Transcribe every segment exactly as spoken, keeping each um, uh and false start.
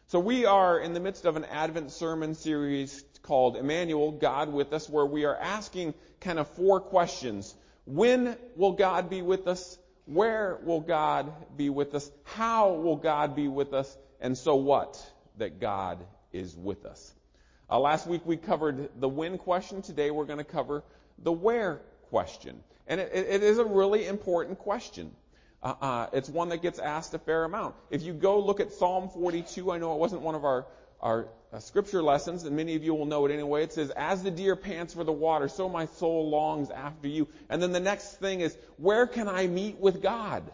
So we are in the midst of an Advent sermon series called Emmanuel, God with Us, where we are asking kind of four questions. When will God be with us? Where will God be with us? How will God be with us? And so what? That God is with us. Uh, last week we covered the when question. Today we're going to cover the where question. And it, it is a really important question. Uh, uh, it's one that gets asked a fair amount. If you go look at Psalm forty-two, I know it wasn't one of our, our uh, scripture lessons, and many of you will know it anyway. It says, as the deer pants for the water, so my soul longs after you. And then the next thing is, where can I meet with God?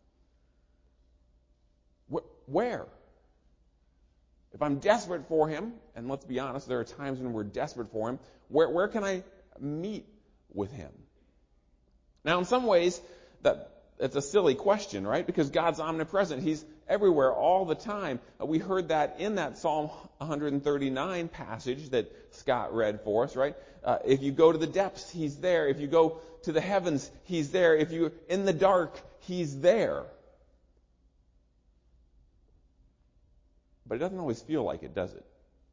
Wh- where? If I'm desperate for Him, and let's be honest, there are times when we're desperate for Him, where, where can I meet with Him? Now, in some ways, that it's a silly question, right? Because God's omnipresent. He's everywhere all the time. We heard that in that Psalm one thirty-nine passage that Scott read for us, right? Uh, if you go to the depths, He's there. If you go to the heavens, He's there. If you're in the dark, He's there. But it doesn't always feel like it, does it?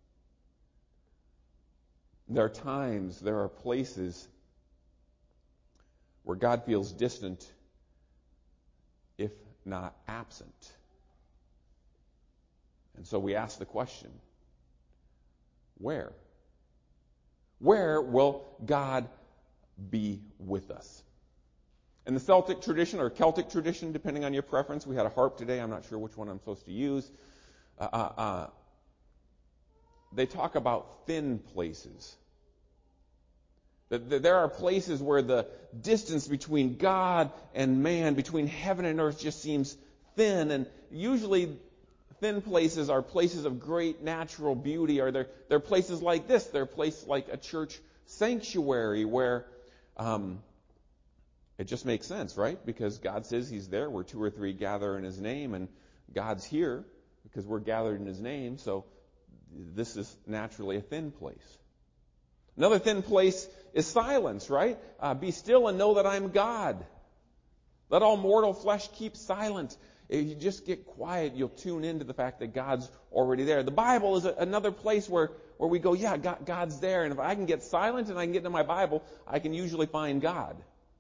There are times, there are places where God feels distant, if not absent. And so we ask the question, where? Where will God be with us? In the Celtic tradition, or Celtic tradition, depending on your preference, we had a harp today, I'm not sure which one I'm supposed to use. Uh, uh, uh, they talk about thin places. That there are places where the distance between God and man, between heaven and earth, just seems thin. And usually thin places are places of great natural beauty. Or they're, they're places like this. They're places like a church sanctuary where um, it just makes sense, right? Because God says He's there where two or three gather in His name, and God's here because we're gathered in His name. So this is naturally a thin place. Another thin place is silence, right? Uh, be still and know that I'm God. Let all mortal flesh keep silent. If you just get quiet, you'll tune into the fact that God's already there. The Bible is a, another place where, where we go, yeah, God, God's there. And if I can get silent and I can get into my Bible, I can usually find God.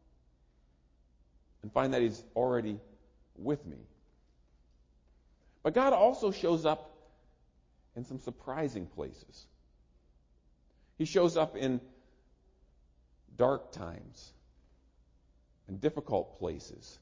And find that He's already with me. But God also shows up in some surprising places. He shows up in dark times, in difficult places,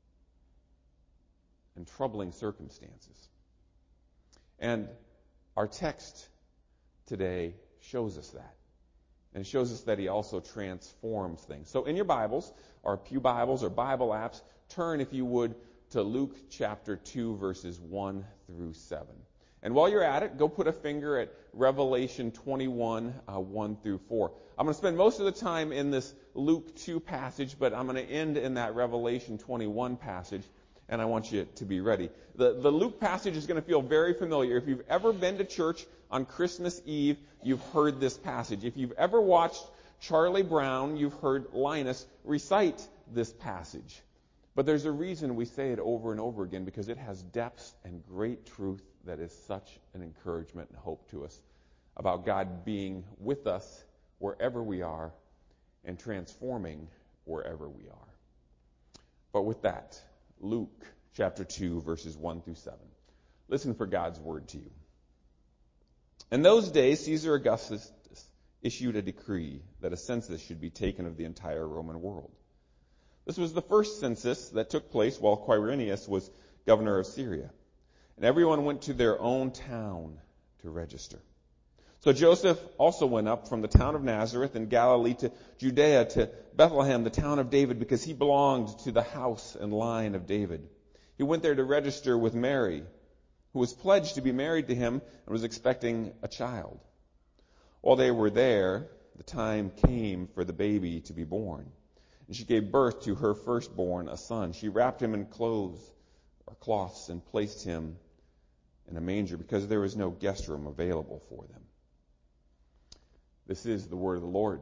in troubling circumstances. And our text today shows us that. And it shows us that He also transforms things. So in your Bibles, or Pew Bibles, or Bible apps, turn, if you would, to Luke chapter two, verses one through seven. And while you're at it, go put a finger at Revelation twenty-one, uh, one through four. I'm going to spend most of the time in this Luke two passage, but I'm going to end in that Revelation twenty-one passage, and I want you to be ready. The, the Luke passage is going to feel very familiar. If you've ever been to church on Christmas Eve, you've heard this passage. If you've ever watched Charlie Brown, you've heard Linus recite this passage. But there's a reason we say it over and over again, because it has depth and great truth that is such an encouragement and hope to us about God being with us wherever we are and transforming wherever we are. But with that, Luke chapter two, verses one through seven. Listen for God's word to you. In those days, Caesar Augustus issued a decree that a census should be taken of the entire Roman world. This was the first census that took place while Quirinius was governor of Syria. And everyone went to their own town to register. So Joseph also went up from the town of Nazareth in Galilee to Judea, to Bethlehem, the town of David, because he belonged to the house and line of David. He went there to register with Mary, who was pledged to be married to him and was expecting a child. While they were there, the time came for the baby to be born. And she gave birth to her firstborn, a son. She wrapped him in clothes or cloths and placed him in a manger because there was no guest room available for them. This is the word of the Lord.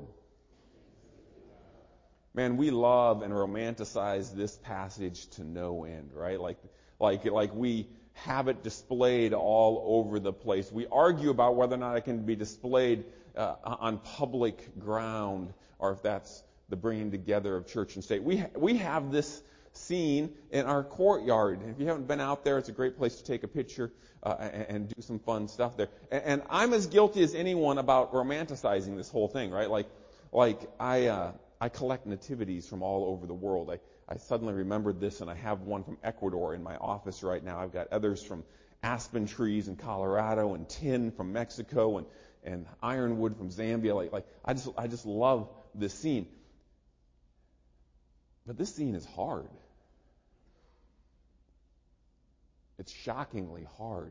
Man, we love and romanticize this passage to no end, right? Like, like, like we have it displayed all over the place. We argue about whether or not it can be displayed uh, on public ground, or if that's the bringing together of church and state. We ha- we have this scene in our courtyard. If you haven't been out there, it's a great place to take a picture uh, and, and do some fun stuff there. And, and I'm as guilty as anyone about romanticizing this whole thing, right? Like, like I uh, I collect nativities from all over the world. I, I suddenly remembered this, and I have one from Ecuador in my office right now. I've got others from aspen trees in Colorado, and tin from Mexico, and, and ironwood from Zambia. Like, like I just I just love this scene. But this scene is hard. It's shockingly hard.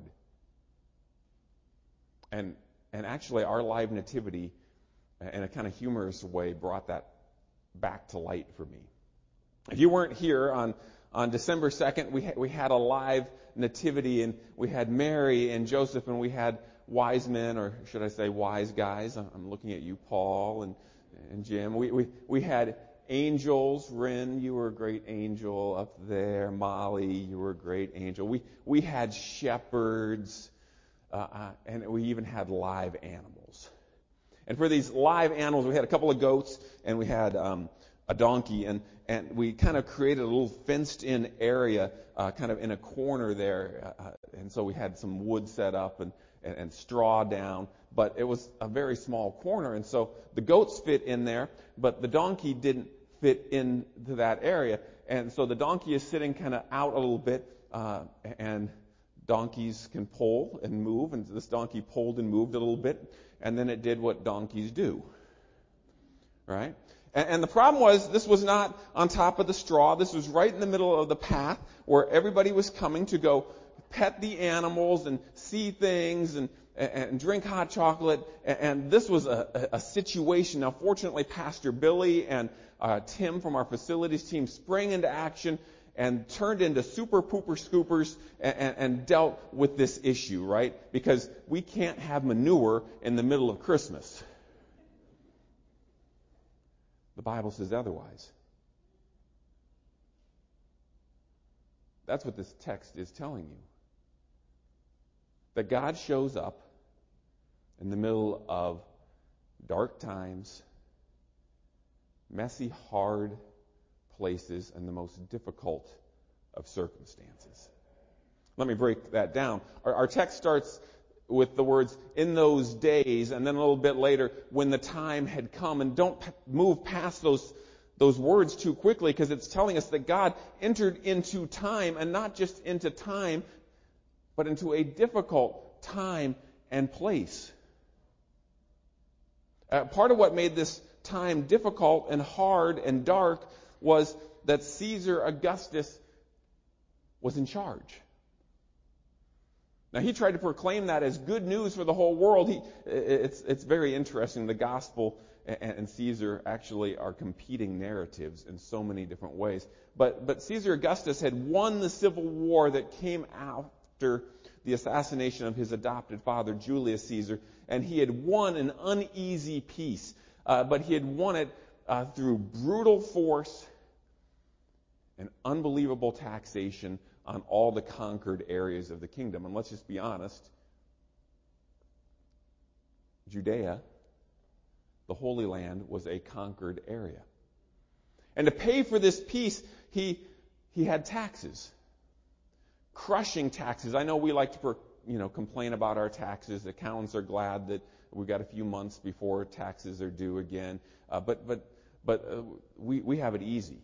And and actually our live nativity, in a kind of humorous way, brought that back to light for me. If you weren't here on, on December second, we ha- we had a live nativity, and we had Mary and Joseph, and we had wise men, or should I say wise guys. I'm, I'm looking at you, Paul and, and Jim. We, we, we had angels. Rin, you were a great angel up there. Molly, you were a great angel. We, we had shepherds, uh, uh, and we even had live animals. And for these live animals, we had a couple of goats, and we had um, a donkey, and, and we kind of created a little fenced-in area uh, kind of in a corner there. Uh, and so we had some wood set up and, and, and straw down, but it was a very small corner. And so the goats fit in there, but the donkey didn't fit into that area. And so the donkey is sitting kind of out a little bit, uh, and donkeys can pull and move, and this donkey pulled and moved a little bit, and then it did what donkeys do, right? And, and the problem was, this was not on top of the straw. This was right in the middle of the path where everybody was coming to go pet the animals and see things and, and, and drink hot chocolate. And, and this was a, a, a situation. Now, fortunately, Pastor Billy and uh, Tim from our facilities team sprang into action and turned into super pooper scoopers and, and, and dealt with this issue, right? Because we can't have manure in the middle of Christmas. The Bible says otherwise. That's what this text is telling you. That God shows up in the middle of dark times, messy, hard places, and the most difficult of circumstances. Let me break that down. Our, our text starts with the words, in those days, and then a little bit later, when the time had come. And don't p- move past those, those words too quickly, because it's telling us that God entered into time, and not just into time, but into a difficult time and place. Uh, part of what made this time difficult and hard and dark was that Caesar Augustus was in charge. Now, he tried to proclaim that as good news for the whole world. He, it's, it's very interesting. The gospel and, and Caesar actually are competing narratives in so many different ways. But, but Caesar Augustus had won the civil war that came after the assassination of his adopted father, Julius Caesar, and he had won an uneasy peace. Uh, but he had won it uh, through brutal force and unbelievable taxation on all the conquered areas of the kingdom. And let's just be honest, Judea, the Holy Land, was a conquered area. And to pay for this peace, he he had taxes. Crushing taxes. I know we like to you know complain about our taxes. Accountants are glad that we've got a few months before taxes are due again. Uh, but but but uh, we we have it easy.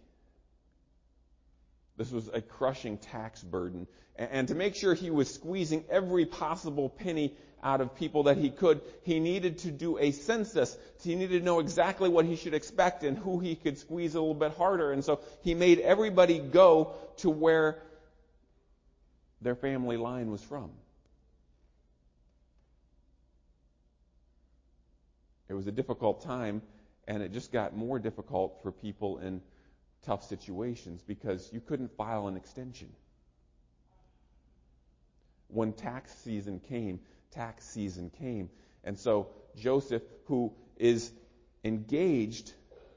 This was a crushing tax burden. And to make sure he was squeezing every possible penny out of people that he could, he needed to do a census. He needed to know exactly what he should expect and who he could squeeze a little bit harder. And so he made everybody go to where their family line was from. It was a difficult time, and it just got more difficult for people in tough situations because you couldn't file an extension. When tax season came, tax season came. And so Joseph, who is engaged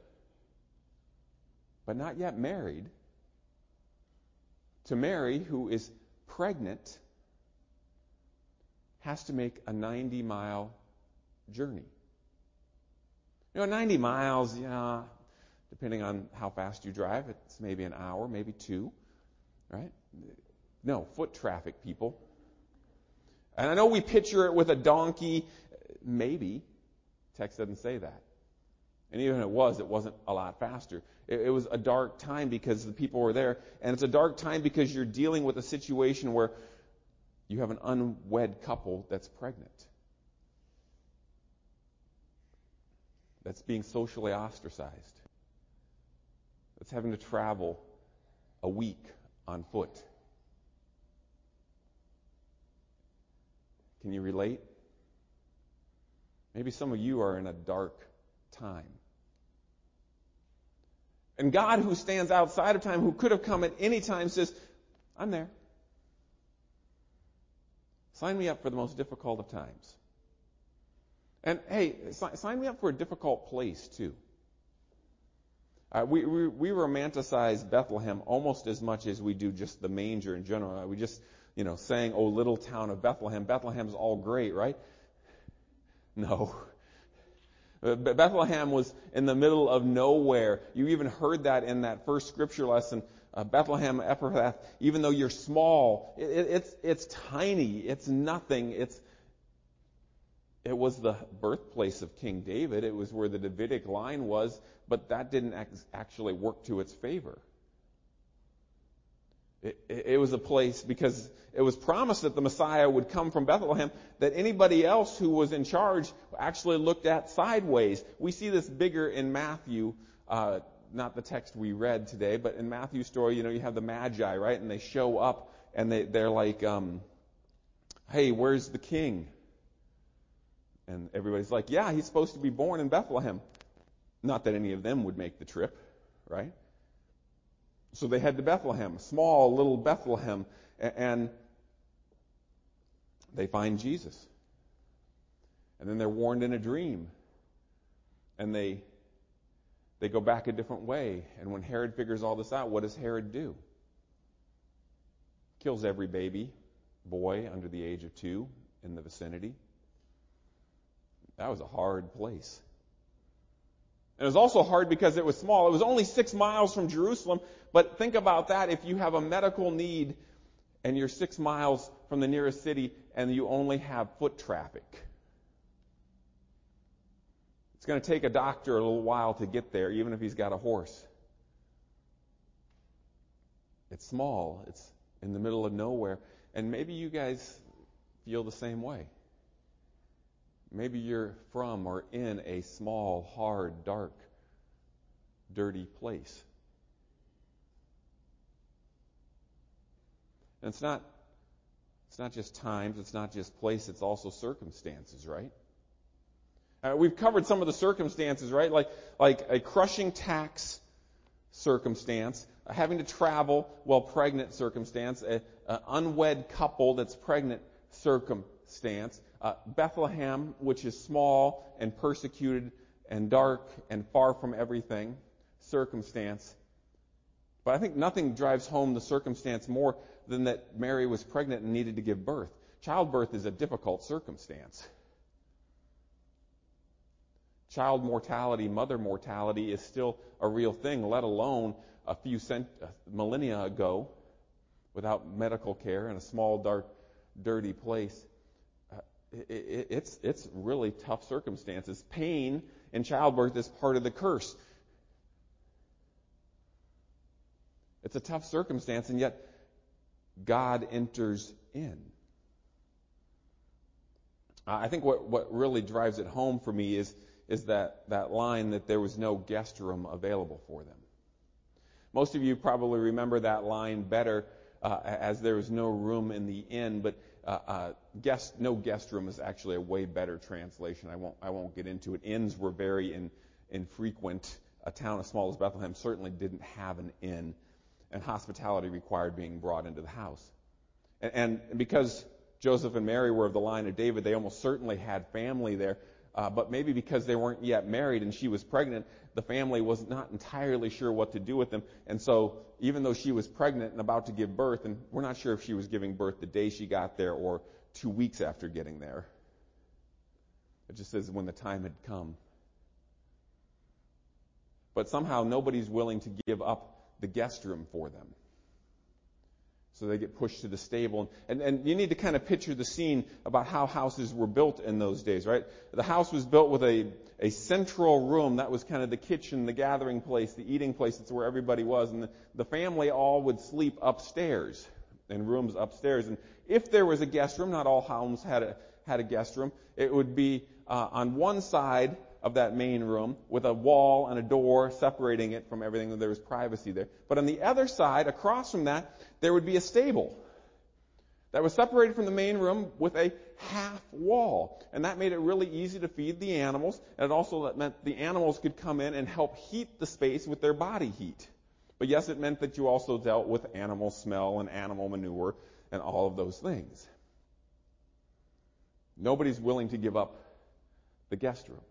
but not yet married, to Mary, who is pregnant has to make a ninety-mile journey. You know, ninety miles, yeah, depending on how fast you drive, it's maybe an hour, maybe two, right? No, foot traffic, people. And I know we picture it with a donkey, maybe. Text doesn't say that. And even if it was, it wasn't a lot faster. It, it was a dark time because the people were there. And it's a dark time because you're dealing with a situation where you have an unwed couple that's pregnant, that's being socially ostracized, that's having to travel a week on foot. Can you relate? Maybe some of you are in a dark time. And God, who stands outside of time, who could have come at any time, says, I'm there. Sign me up for the most difficult of times. And hey, sign me up for a difficult place too. Uh, we, we we romanticize Bethlehem almost as much as we do just the manger in general. Uh, we just, you know, saying, "Oh, little town of Bethlehem." Bethlehem's all great, right? No. Bethlehem was in the middle of nowhere. You even heard that in that first scripture lesson. Uh, Bethlehem Ephrathah, even though you're small, it, it, it's it's tiny. It's nothing. It's it was the birthplace of King David. It was where the Davidic line was, but that didn't ac- actually work to its favor. It, it, it was a place because it was promised that the Messiah would come from Bethlehem, that anybody else who was in charge actually looked at sideways. We see this bigger in Matthew, uh, not the text we read today, but in Matthew's story, you know, you have the Magi, right? And they show up and they, they're like, um, hey, where's the king? And everybody's like, yeah, he's supposed to be born in Bethlehem. Not that any of them would make the trip, right? So they head to Bethlehem, small little Bethlehem, and they find Jesus. And then they're warned in a dream. And they they go back a different way. And when Herod figures all this out, what does Herod do? Kills every baby boy under the age of two in the vicinity. That was a hard place. It was also hard because it was small. It was only six miles from Jerusalem. But think about that. If you have a medical need and you're six miles from the nearest city and you only have foot traffic, it's going to take a doctor a little while to get there, even if he's got a horse. It's small. It's in the middle of nowhere. And maybe you guys feel the same way. Maybe you're from or in a small, hard, dark, dirty place. And it's not it's not just times, it's not just place, it's also circumstances, right? Uh, we've covered some of the circumstances, right? Like like a crushing tax circumstance, uh, having to travel while pregnant circumstance, an unwed couple that's pregnant circumstance, uh, Bethlehem, which is small and persecuted and dark and far from everything, circumstance. But I think nothing drives home the circumstance more than that Mary was pregnant and needed to give birth. Childbirth is a difficult circumstance. Child mortality, mother mortality is still a real thing, let alone a few cent- uh, millennia ago, without medical care in a small, dark, dirty place. Uh, it, it, it's it's really tough circumstances. Pain in childbirth is part of the curse. It's a tough circumstance, and yet God enters in. Uh, I think what, what really drives it home for me is, is that, that line that there was no guest room available for them. Most of you probably remember that line better uh, as there was no room in the inn, but uh, uh, guest, no guest room is actually a way better translation. I won't I won't get into it. Inns were very in, infrequent. A town as small as Bethlehem certainly didn't have an inn, and hospitality required being brought into the house. And, and because Joseph and Mary were of the line of David, they almost certainly had family there. Uh, but maybe because they weren't yet married and she was pregnant, the family was not entirely sure what to do with them. And so even though she was pregnant and about to give birth, and we're not sure if she was giving birth the day she got there or two weeks after getting there. It just says when the time had come. But somehow nobody's willing to give up the guest room for them. So they get pushed to the stable. And, and you need to kind of picture the scene about how houses were built in those days, right? The house was built with a, a central room. That was kind of the kitchen, the gathering place, the eating place. That's where everybody was. And the, the family all would sleep upstairs, in rooms upstairs. And if there was a guest room, not all homes had a, had a guest room, it would be uh, on one side of that main room with a wall and a door separating it from everything. There was privacy there. But on the other side, across from that, there would be a stable that was separated from the main room with a half wall. And that made it really easy to feed the animals. And it also meant the animals could come in and help heat the space with their body heat. But yes, it meant that you also dealt with animal smell and animal manure and all of those things. Nobody's willing to give up the guest room.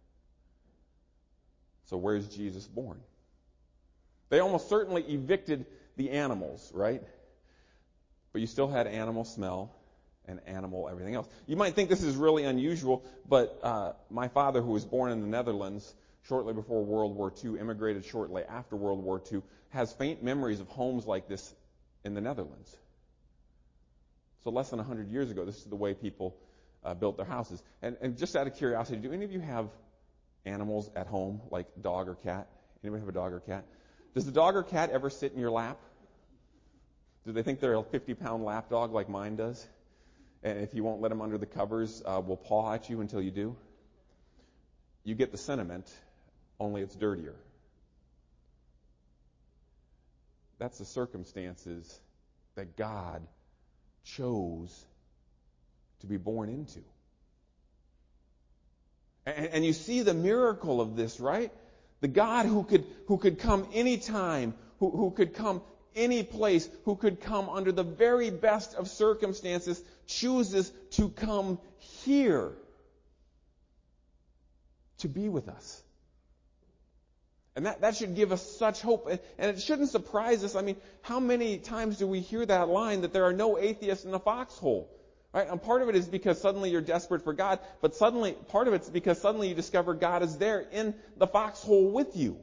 So where's Jesus born? They almost certainly evicted the animals, right? But you still had animal smell and animal everything else. You might think this is really unusual, but uh, my father, who was born in the Netherlands shortly before World War Two, immigrated shortly after World War Two, has faint memories of homes like this in the Netherlands. So less than one hundred years ago, this is the way people uh, built their houses. And, and just out of curiosity, do any of you have animals at home, like dog or cat? Anybody have a dog or cat? Does the dog or cat ever sit in your lap? Do they think they're a fifty-pound lap dog like mine does? And if you won't let them under the covers, uh, will paw at you until you do? You get the sentiment, only it's dirtier. That's the circumstances that God chose to be born into. And, and you see the miracle of this, right? The God who could who could come anytime, who, who could come any place, who could come under the very best of circumstances, chooses to come here to be with us. And that, that should give us such hope. And, and it shouldn't surprise us. I mean, how many times do we hear that line that there are no atheists in the foxhole? Right? And part of it is because suddenly you're desperate for God, but suddenly, part of it's because suddenly you discover God is there in the foxhole with you.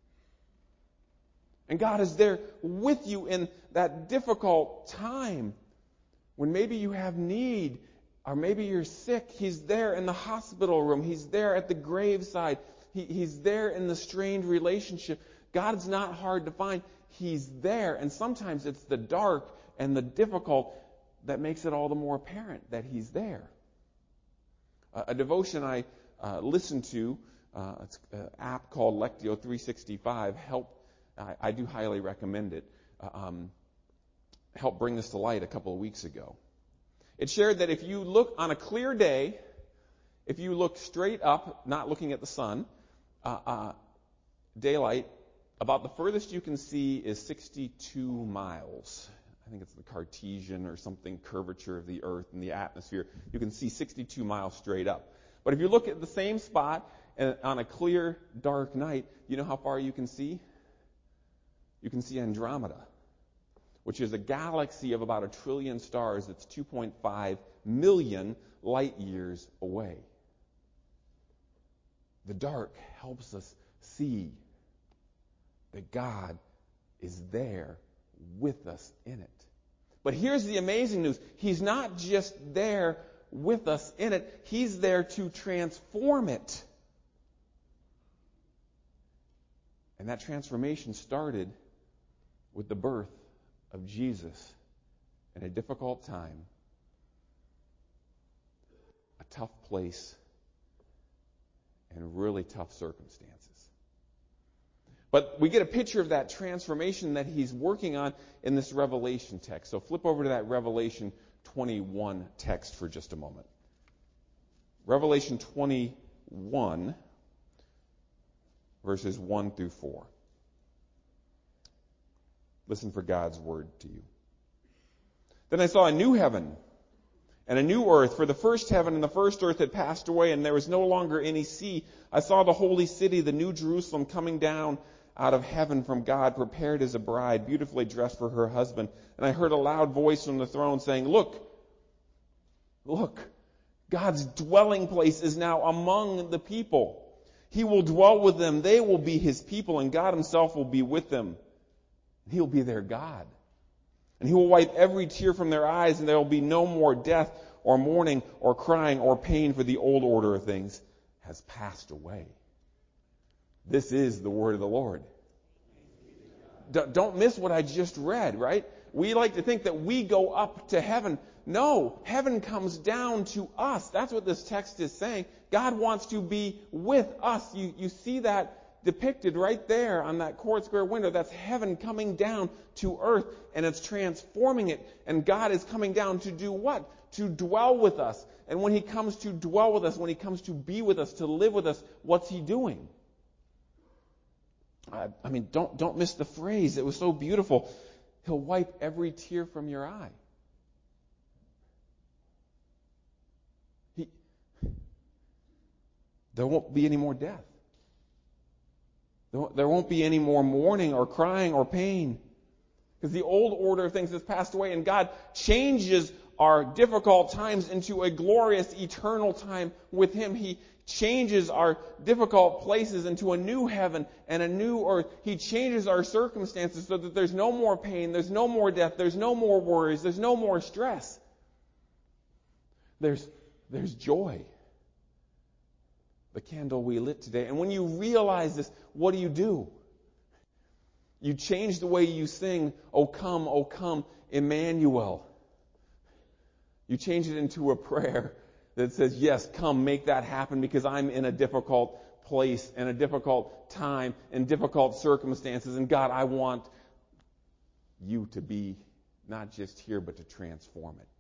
And God is there with you in that difficult time when maybe you have need, or maybe you're sick. He's there in the hospital room. He's there at the graveside. He, he's there in the strained relationship. God's not hard to find. He's there. And sometimes it's the dark and the difficult that makes it all the more apparent that He's there. Uh, a devotion I uh, listened to, uh, it's an app called Lectio three sixty-five, helped, I, I do highly recommend it, uh, um, helped bring this to light a couple of weeks ago. It shared that if you look on a clear day, if you look straight up, not looking at the sun, uh, uh, daylight, about the furthest you can see is sixty-two miles. I think it's the Cartesian or something curvature of the Earth and the atmosphere. You can see sixty-two miles straight up. But if you look at the same spot and on a clear, dark night, you know how far you can see? You can see Andromeda, which is a galaxy of about a trillion stars that's two point five million light years away. The dark helps us see that God is there with us in it. But here's the amazing news. He's not just there with us in it. He's there to transform it. And that transformation started with the birth of Jesus in a difficult time, a tough place, and really tough circumstances. But we get a picture of that transformation that He's working on in this Revelation text. So flip over to that Revelation twenty-one text for just a moment. Revelation twenty-one, verses one through four. Listen for God's word to you. Then I saw a new heaven and a new earth, for the first heaven and the first earth had passed away, and there was no longer any sea. I saw the holy city, the new Jerusalem, coming down out of heaven from God, prepared as a bride, beautifully dressed for her husband. And I heard a loud voice from the throne saying, "Look, Look, God's dwelling place is now among the people. He will dwell with them. They will be His people, and God Himself will be with them. He'll be their God. And He will wipe every tear from their eyes, and there will be no more death or mourning or crying or pain, for the old order of things has passed away. This is the word of the Lord. D- don't miss what I just read, right? We like to think that we go up to heaven. No, heaven comes down to us. That's what this text is saying. God wants to be with us. You, you see that depicted right there on that court square window. That's heaven coming down to earth, and it's transforming it. And God is coming down to do what? To dwell with us. And when He comes to dwell with us, when He comes to be with us, to live with us, what's He doing? I, I mean, don't, don't miss the phrase. It was so beautiful. He'll wipe every tear from your eye. He, there won't be any more death. There won't, there won't be any more mourning or crying or pain. Because the old order of things has passed away, and God changes our difficult times into a glorious eternal time with Him. He changes our difficult places into a new heaven and a new earth. He changes our circumstances so that there's no more pain, there's no more death, there's no more worries, there's no more stress. There's, there's joy. The candle we lit today. And when you realize this, what do you do? You change the way you sing, "O come, O come, Emmanuel." You change it into a prayer that says, yes, come, make that happen, because I'm in a difficult place and a difficult time and difficult circumstances. And God, I want you to be not just here, but to transform it.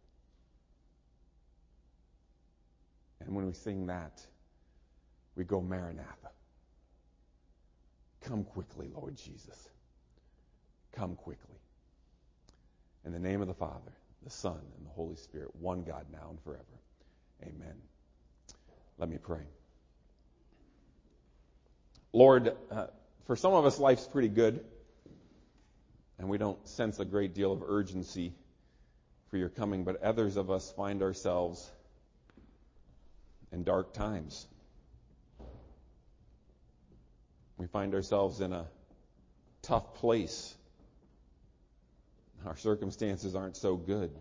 And when we sing that, we go, Maranatha. Come quickly, Lord Jesus. Come quickly. In the name of the Father, the Son, and the Holy Spirit, one God, now and forever. Amen. Let me pray. Lord, uh, for some of us, life's pretty good, and we don't sense a great deal of urgency for your coming, but others of us find ourselves in dark times. We find ourselves in a tough place. Our circumstances aren't so good.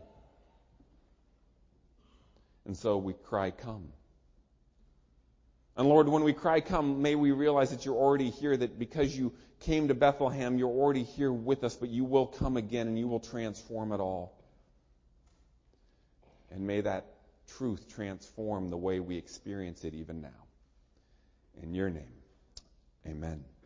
And so we cry, come. And Lord, when we cry, come, may we realize that you're already here, that because you came to Bethlehem, you're already here with us, but you will come again and you will transform it all. And may that truth transform the way we experience it even now. In your name, amen.